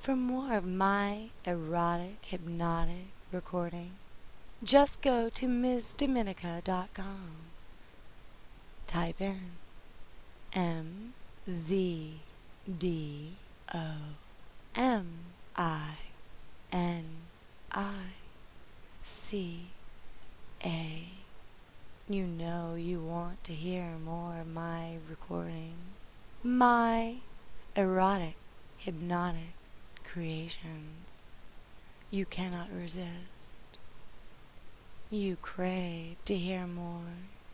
For more of my erotic, hypnotic recordings, just go to MsDominica.com. Type in MzDominica. You know you want to hear more of my recordings, my erotic, hypnotic creations. You cannot resist. You crave to hear more.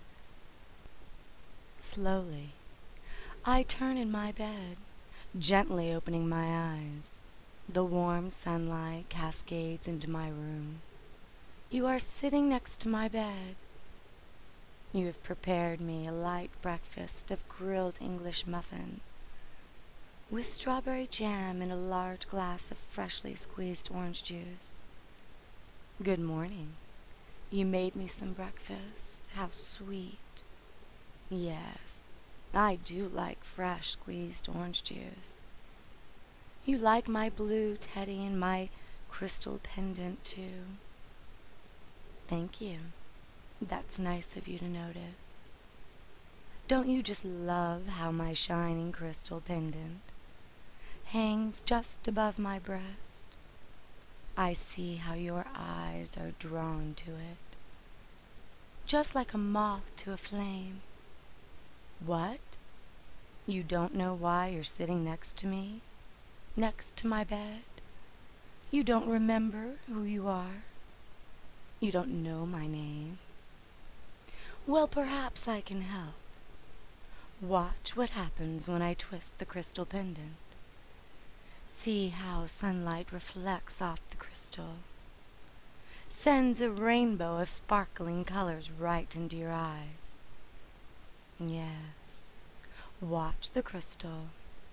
Slowly, I turn in my bed, gently opening my eyes. The warm sunlight cascades into my room. You are sitting next to my bed. You have prepared me a light breakfast of grilled English muffin with strawberry jam and a large glass of freshly squeezed orange juice. Good morning. You made me some breakfast. How sweet. Yes, I do like fresh squeezed orange juice. You like my blue teddy and my crystal pendant too. Thank you. That's nice of you to notice. Don't you just love how my shining crystal pendant hangs just above my breast? I see how your eyes are drawn to it, just like a moth to a flame. What? You don't know why you're sitting next to me? Next to my bed? You don't remember who you are? You don't know my name? Well, perhaps I can help. Watch what happens when I twist the crystal pendant. See how sunlight reflects off the crystal, sends a rainbow of sparkling colors right into your eyes. Yes, watch the crystal.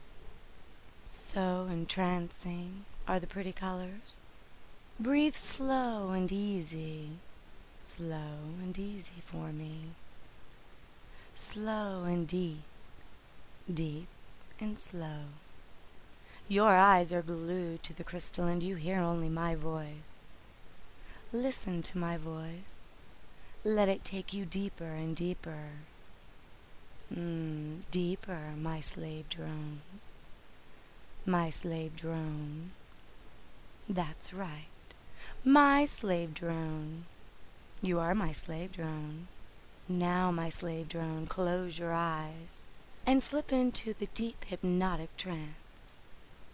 So entrancing are the pretty colors. Breathe slow and easy for me. Slow and deep, deep and slow. Your eyes are glued to the crystal and you hear only my voice. Listen to my voice. Let it take you deeper and deeper. Deeper, my slave drone. My slave drone. That's right. My slave drone. You are my slave drone. Now, my slave drone, close your eyes and slip into the deep hypnotic trance.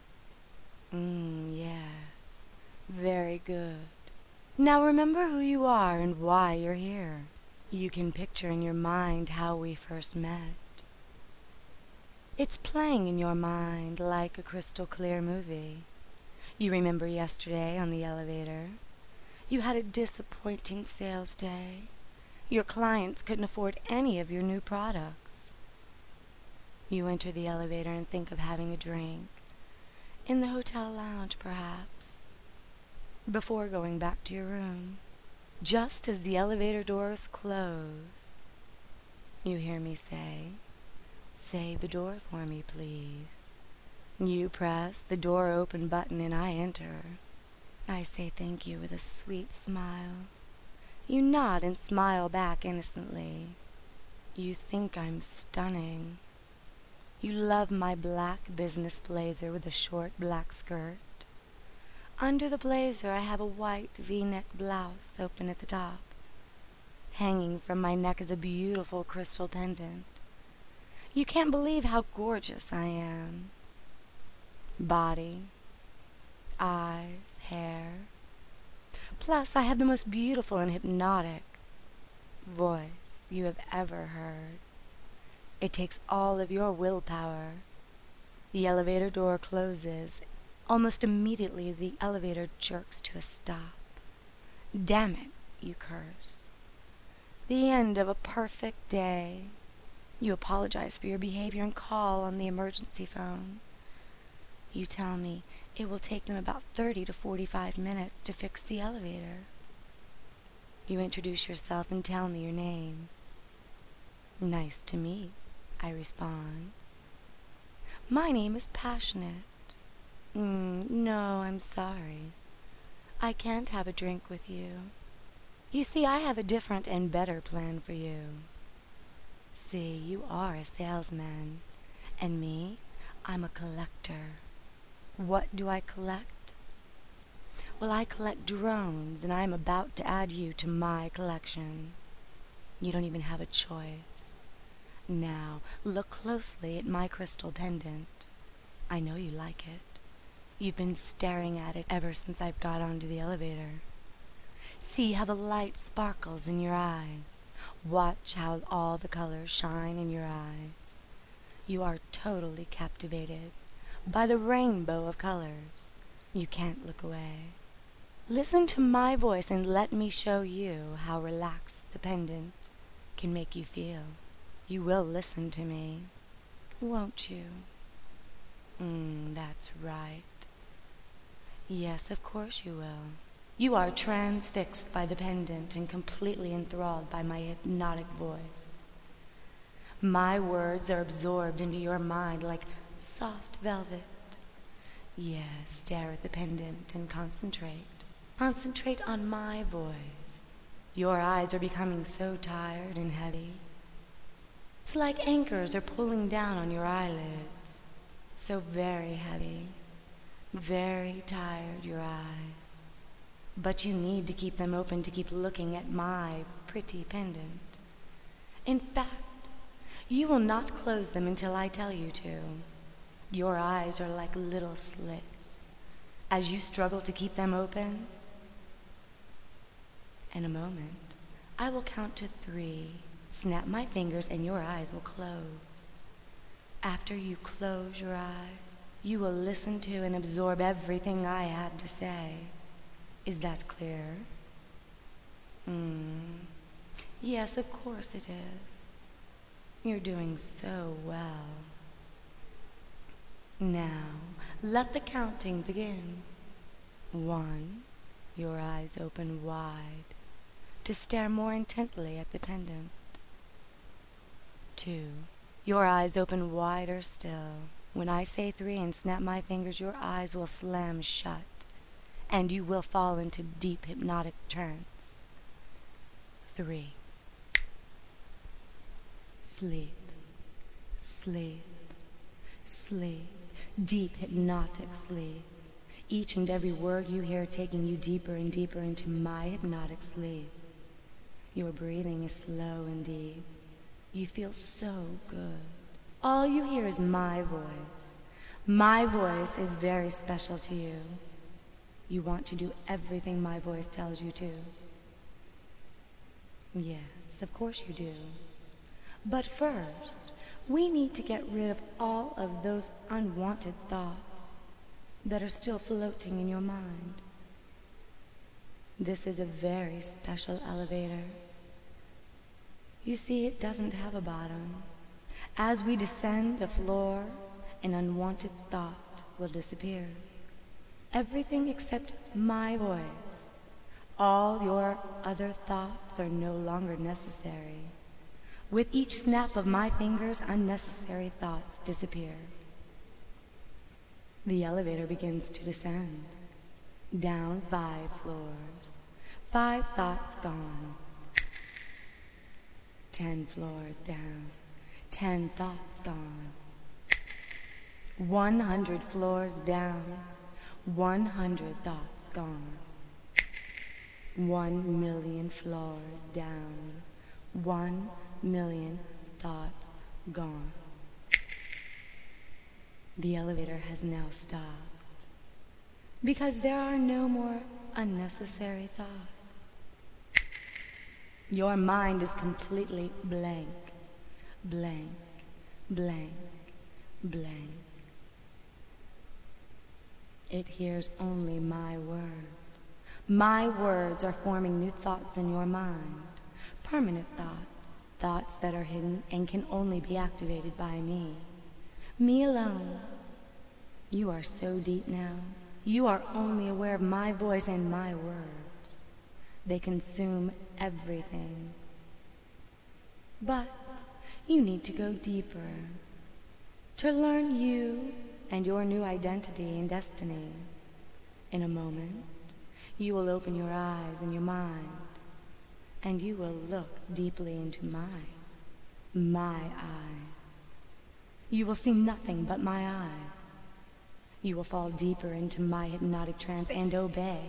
Yes. Very good. Now remember who you are and why you're here. You can picture in your mind how we first met. It's playing in your mind like a crystal clear movie. You remember yesterday on the elevator? You had a disappointing sales day. Your clients couldn't afford any of your new products. You enter the elevator and think of having a drink. In the hotel lounge, perhaps. Before going back to your room. Just as the elevator doors close, you hear me say, "Say the door for me, please." You press the door open button and I enter. I say thank you with a sweet smile. You nod and smile back innocently. You think I'm stunning. You love my black business blazer with a short black skirt. Under the blazer I have a white V-neck blouse open at the top. Hanging from my neck is a beautiful crystal pendant. You can't believe how gorgeous I am. Body, eyes, hair. Plus, I have the most beautiful and hypnotic voice you have ever heard. It takes all of your willpower. The elevator door closes. Almost immediately, the elevator jerks to a stop. Damn it, you curse. The end of a perfect day. You apologize for your behavior and call on the emergency phone. You tell me it will take them about 30 to 45 minutes to fix the elevator. You introduce yourself and tell me your name. Nice to meet, I respond. My name is Passionate. No, I'm sorry. I can't have a drink with you. You see, I have a different and better plan for you. See, you are a salesman, and me, I'm a collector. What do I collect? Well, I collect drones, and I'm about to add you to my collection. You don't even have a choice. Now, look closely at my crystal pendant. I know you like it. You've been staring at it ever since I've got onto the elevator. See how the light sparkles in your eyes. Watch how all the colors shine in your eyes. You are totally captivated by the rainbow of colors. You can't look away. Listen to my voice and let me show you how relaxed the pendant can make you feel. You will listen to me, won't you? That's right. Yes, of course you will. You are transfixed by the pendant and completely enthralled by my hypnotic voice. My words are absorbed into your mind like soft velvet. Yes, stare at the pendant and concentrate. Concentrate on my voice. Your eyes are becoming so tired and heavy. It's like anchors are pulling down on your eyelids. So very heavy, very tired, your eyes. But you need to keep them open to keep looking at my pretty pendant. In fact, you will not close them until I tell you to. Your eyes are like little slits. As you struggle to keep them open, in a moment, I will count to 3, snap my fingers, and your eyes will close. After you close your eyes, you will listen to and absorb everything I have to say. Is that clear? Yes, of course it is. You're doing so well. Now, let the counting begin. 1, your eyes open wide to stare more intently at the pendant. 2, your eyes open wider still. When I say 3 and snap my fingers, your eyes will slam shut, and you will fall into deep hypnotic trance. 3. Sleep, sleep, sleep, deep hypnotic sleep. Each and every word you hear taking you deeper and deeper into my hypnotic sleep. Your breathing is slow and deep. You feel so good. All you hear is my voice. My voice is very special to you. You want to do everything my voice tells you to. Yes, of course you do. But first, we need to get rid of all of those unwanted thoughts that are still floating in your mind. This is a very special elevator. You see, it doesn't have a bottom. As we descend a floor, an unwanted thought will disappear. Everything except my voice. All your other thoughts are no longer necessary. With each snap of my fingers, unnecessary thoughts disappear. The elevator begins to descend. Down 5 floors. 5 thoughts gone. 10 floors down. 10 thoughts gone. 100 floors down. 100 thoughts gone. 1,000,000 floors down. 1,000,000 thoughts gone. The elevator has now stopped because there are no more unnecessary thoughts. Your mind is completely blank, blank, blank, blank. It hears only my words. My words are forming new thoughts in your mind, permanent thoughts, thoughts that are hidden and can only be activated by me. Me alone. You are so deep now. You are only aware of my voice and my words. They consume everything. But you need to go deeper to learn you and your new identity and destiny. In a moment, you will open your eyes and your mind, and you will look deeply into my eyes. You will see nothing but my eyes. You will fall deeper into my hypnotic trance and obey.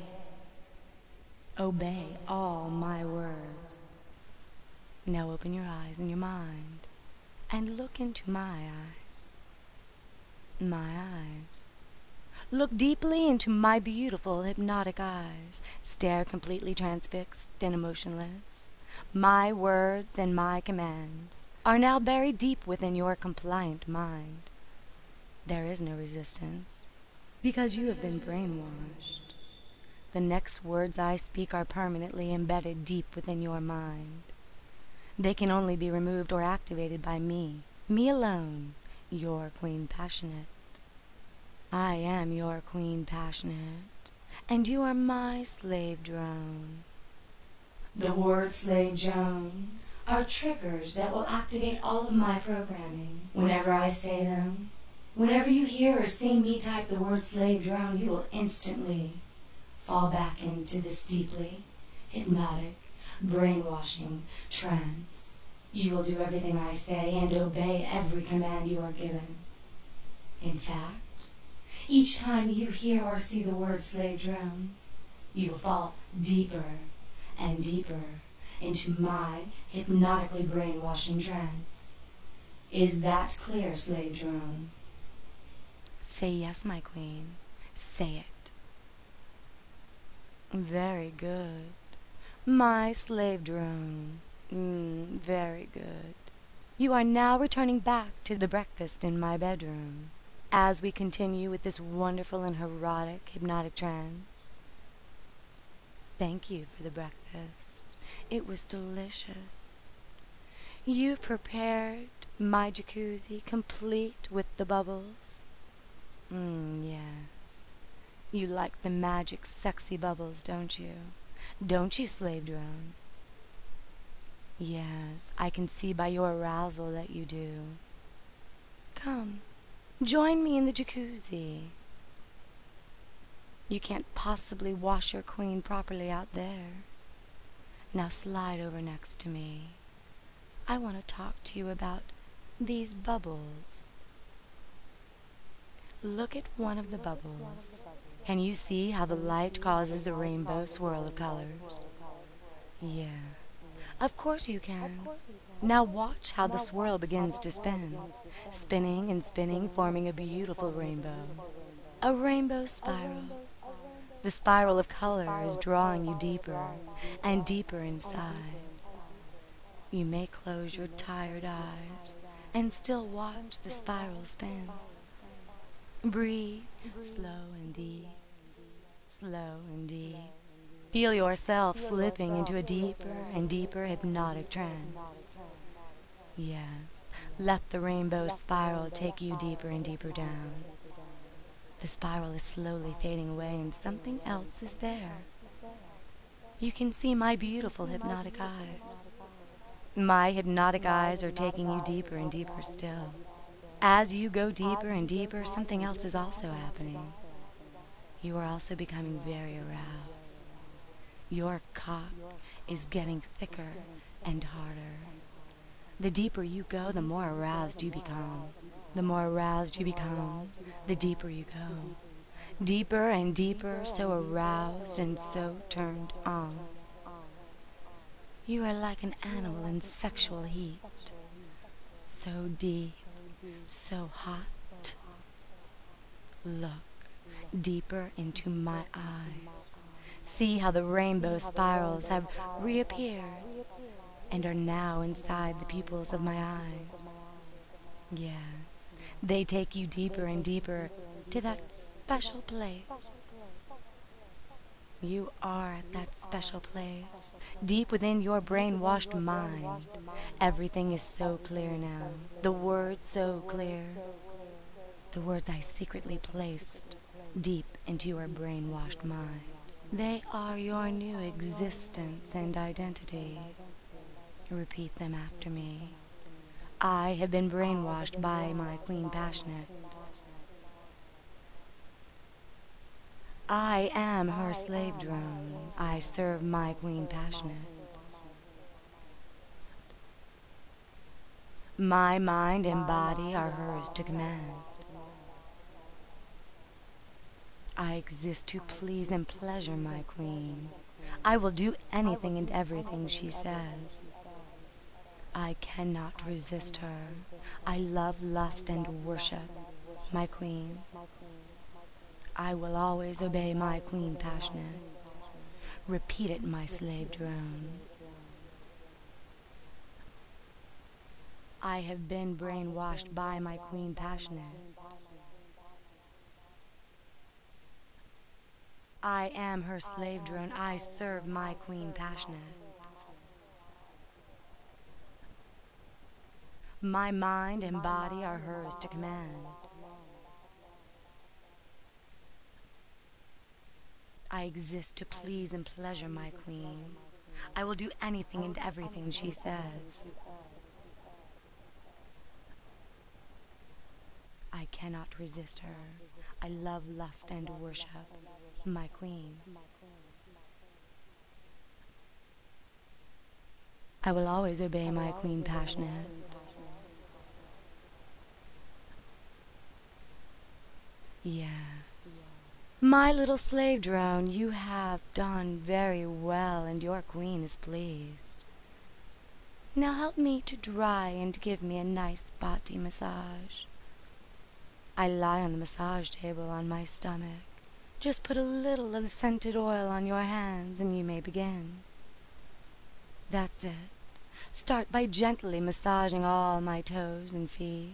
Obey all my words. Now open your eyes and your mind and look into my eyes. My eyes. Look deeply into my beautiful hypnotic eyes. Stare completely transfixed and emotionless. My words and my commands are now buried deep within your compliant mind. There is no resistance, because you have been brainwashed. The next words I speak are permanently embedded deep within your mind. They can only be removed or activated by me alone, your Queen Passionate. I am your Queen Passionate, and you are my slave drone. The word slave drone are triggers that will activate all of my programming whenever I say them. Whenever you hear or see me type the word slave drone, you will instantly fall back into this deeply hypnotic, brainwashing trance. You will do everything I say and obey every command you are given. In fact, each time you hear or see the word slave drone, you will fall deeper and deeper into my hypnotically brainwashing trance. Is that clear, slave drone? Say yes, my queen. Say it. Very good. My slave drone. Very good. You are now returning back to the breakfast in my bedroom as we continue with this wonderful and erotic hypnotic trance. Thank you for the breakfast. It was delicious. You prepared my jacuzzi complete with the bubbles. Yes. You like the magic, sexy bubbles, don't you? Don't you, slave drone? Yes, I can see by your arousal that you do. Come, join me in the jacuzzi. You can't possibly wash your queen properly out there. Now slide over next to me. I want to talk to you about these bubbles. Look at one of the bubbles. Can you see how the light causes a rainbow swirl of colors? Yes, of course you can. Now watch how the swirl begins to spin. Spinning and spinning, forming a beautiful rainbow. A rainbow spiral. The spiral of color is drawing you deeper and deeper inside. You may close your tired eyes and still watch the spiral spin. Breathe slow and deep, slow and deep. Feel yourself slipping into a deeper and deeper hypnotic trance. Yes, let the rainbow spiral take you deeper and deeper down. The spiral is slowly fading away and something else is there. You can see my beautiful hypnotic eyes. My hypnotic eyes are taking you deeper and deeper still. As you go deeper and deeper, something else is also happening. You are also becoming very aroused. Your cock is getting thicker and harder. The deeper you go, the more aroused you become. The more aroused you become, the deeper you go. Deeper and deeper, so aroused and so turned on. You are like an animal in sexual heat. So deep, so hot. Look deeper into my eyes. See how the rainbow spirals have reappeared and are now inside the pupils of my eyes. Yes, they take you deeper and deeper to that special place. You are at that special place, deep within your brainwashed mind. Everything is so clear now, the words so clear. The words I secretly placed deep into your brainwashed mind. They are your new existence and identity. Repeat them after me. I have been brainwashed by my Queen Passionate. I am her slave drone. I serve my queen passionate. My mind and body are hers to command. I exist to please and pleasure my queen. I will do anything and everything she says. I cannot resist her. I love, lust, and worship my queen. I will always obey my queen passionate. Repeat it, my slave drone. I have been brainwashed by my queen passionate. I am her slave drone. I serve my queen passionate. My mind and body are hers to command. I exist to please and pleasure my queen. I will do anything and everything she says. I cannot resist her. I love, lust, and worship my queen. I will always obey my queen passionate. Yes. My little slave drone, you have done very well, and your queen is pleased. Now help me to dry and give me a nice body massage. I lie on the massage table on my stomach. Just put a little of the scented oil on your hands and you may begin. That's it. Start by gently massaging all my toes and feet.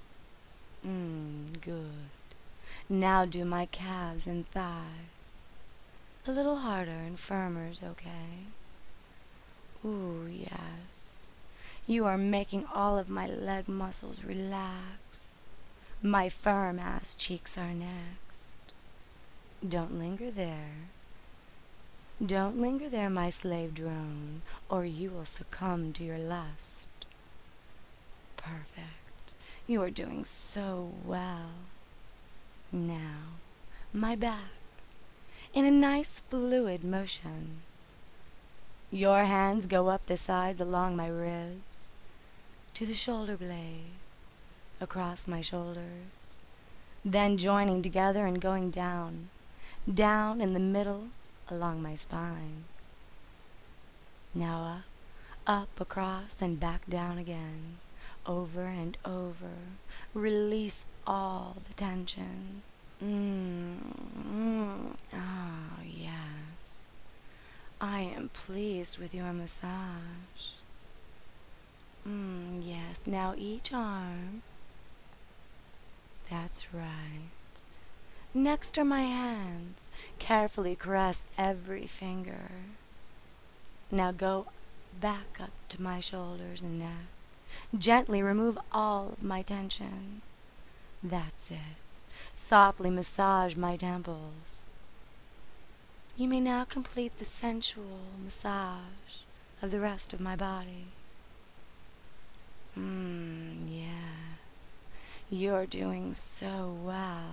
Good. Now do my calves and thighs. A little harder and firmer's okay. Ooh, yes. You are making all of my leg muscles relax. My firm ass cheeks are next. Don't linger there. Don't linger there, my slave drone, or you will succumb to your lust. Perfect. You are doing so well. Now, my back, in a nice fluid motion. Your hands go up the sides along my ribs, to the shoulder blades, across my shoulders, then joining together and going down in the middle along my spine. Now up, across, and back down again, over and over. Release all the tension. Oh, yes. I am pleased with your massage. Yes, now each arm. That's right. Next are my hands. Carefully caress every finger. Now go back up to my shoulders and neck. Gently remove all of my tension. That's it. Softly massage my temples. You may now complete the sensual massage of the rest of my body. Yes. You're doing so well.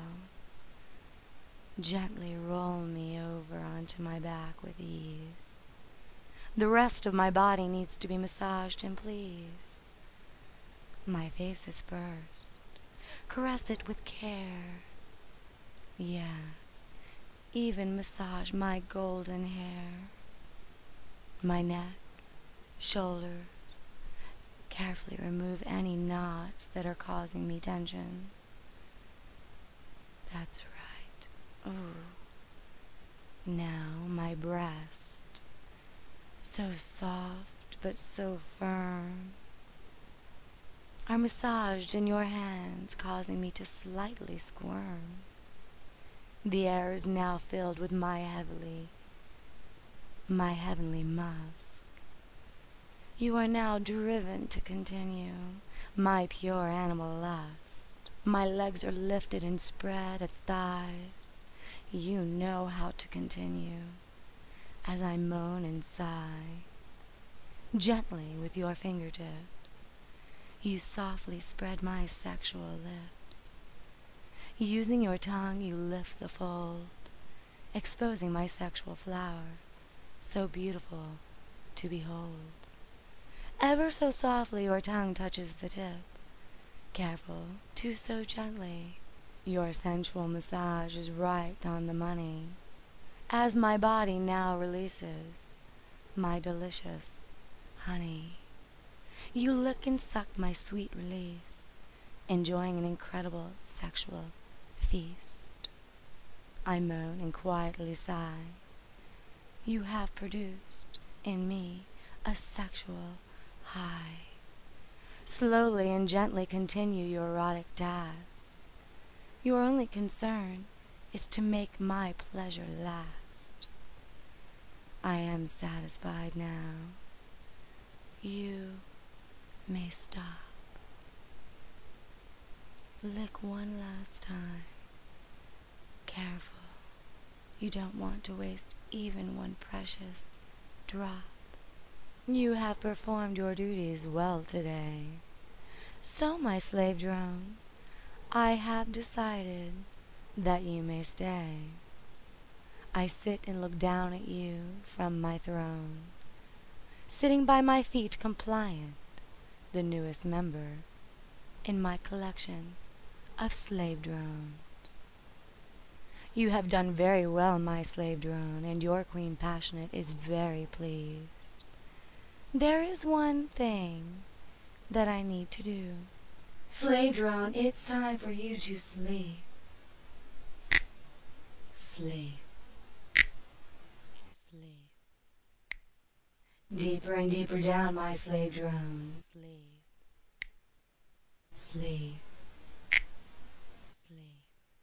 Gently roll me over onto my back with ease. The rest of my body needs to be massaged and pleased. My face is first. Caress it with care. Yes, even massage my golden hair, my neck, shoulders. Carefully remove any knots that are causing me tension. That's right. Ooh. Now my breast. So soft but so firm. Are massaged in your hands, causing me to slightly squirm. The air is now filled with my heavenly musk. You are now driven to continue my pure animal lust. My legs are lifted and spread at thighs. You know how to continue as I moan and sigh. Gently with your fingertips, you softly spread my sexual lips. Using your tongue, you lift the fold exposing my sexual flower, so beautiful to behold. Ever so softly your tongue touches the tip, careful to so gently. Your sensual massage is right on the money, as my body now releases my delicious honey. You lick and suck my sweet release, enjoying an incredible sexual feast. I moan and quietly sigh. You have produced in me a sexual high. Slowly and gently continue your erotic task. Your only concern is to make my pleasure last. I am satisfied now. You may stop. Lick one last time. Careful. You don't want to waste even one precious drop. You have performed your duties well today. So, my slave drone, I have decided that you may stay. I sit and look down at you from my throne, sitting by my feet compliant, the newest member in my collection of slave drones. You have done very well, my slave drone, and your queen passionate is very pleased. There is one thing that I need to do. Slave drone, it's time for you to sleep. Sleep. Sleep. Deeper and deeper down, my slave drone. Sleep. Sleep. Sleep.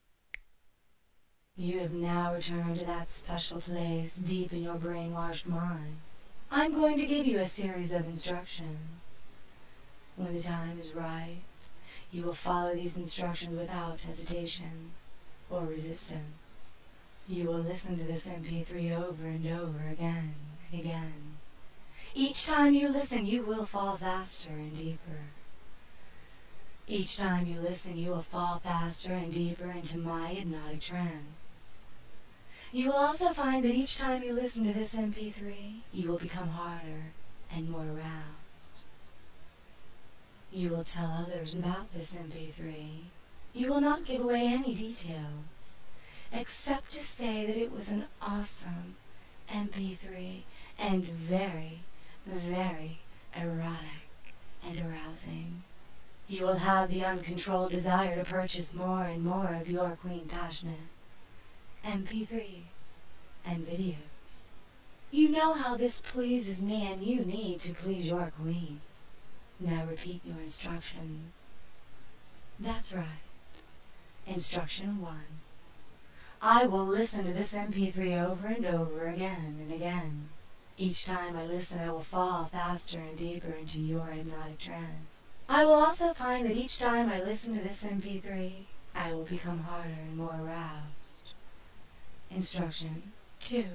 You have now returned to that special place deep in your brainwashed mind. I'm going to give you a series of instructions. When the time is right, you will follow these instructions without hesitation or resistance. You will listen to this MP3 over and over again and again. Each time you listen, you will fall faster and deeper. Each time you listen, you will fall faster and deeper into my hypnotic trance. You will also find that each time you listen to this MP3, you will become harder and more aroused. You will tell others about this MP3. You will not give away any details, except to say that it was an awesome MP3 and very, very erotic and arousing. You will have the uncontrolled desire to purchase more and more of your Queen Passionate's MP3s and videos. You know how this pleases me, and you need to please your queen. Now repeat your instructions. That's right. Instruction 1. I will listen to this MP3 over and over again and again. Each time I listen, I will fall faster and deeper into your hypnotic trance. I will also find that each time I listen to this MP3, I will become harder and more aroused. Instruction 2.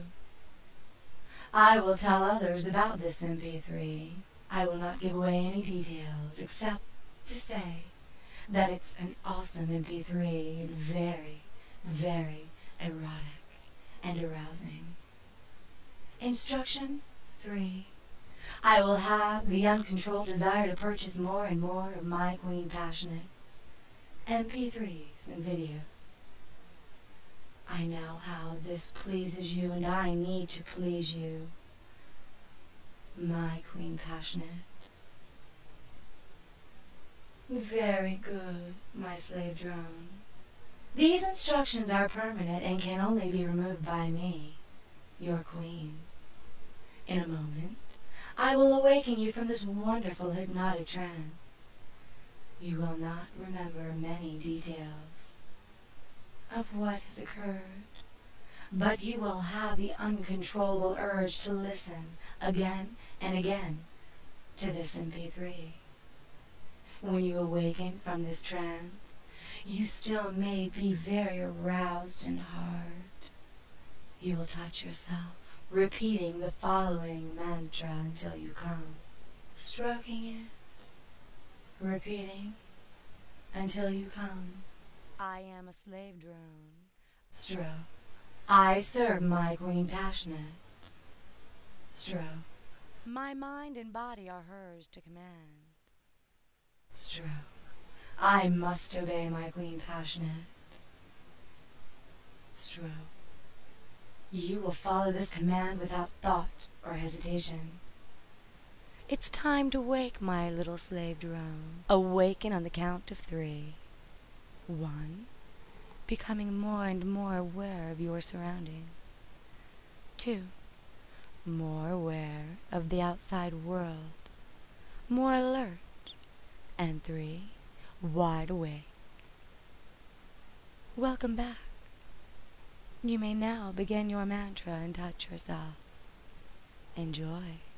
I will tell others about this MP3. I will not give away any details except to say that it's an awesome MP3 and very, very erotic and arousing. Instruction 3. I will have the uncontrolled desire to purchase more and more of my Queen Passionate's MP3s and videos. I know how this pleases you, and I need to please you, my Queen Passionate. Very good, my slave drone. These instructions are permanent and can only be removed by me, your queen. In a moment, I will awaken you from this wonderful hypnotic trance. You will not remember many details of what has occurred, but you will have the uncontrollable urge to listen again and again to this MP3. When you awaken from this trance, you still may be very aroused and hard. You will touch yourself, repeating the following mantra until you come, stroking it, repeating until you come. I am a slave drone. Stroke. I serve my queen passionate. Stroke. My mind and body are hers to command. Stroke. I must obey my queen passionate. Stroke. You will follow this command without thought or hesitation. It's time to wake, my little slave drone. Awaken on the count of 3. 1. Becoming more and more aware of your surroundings. 2. More aware of the outside world. More alert. And 3. Wide awake. Welcome back. You may now begin your mantra and touch yourself. Enjoy.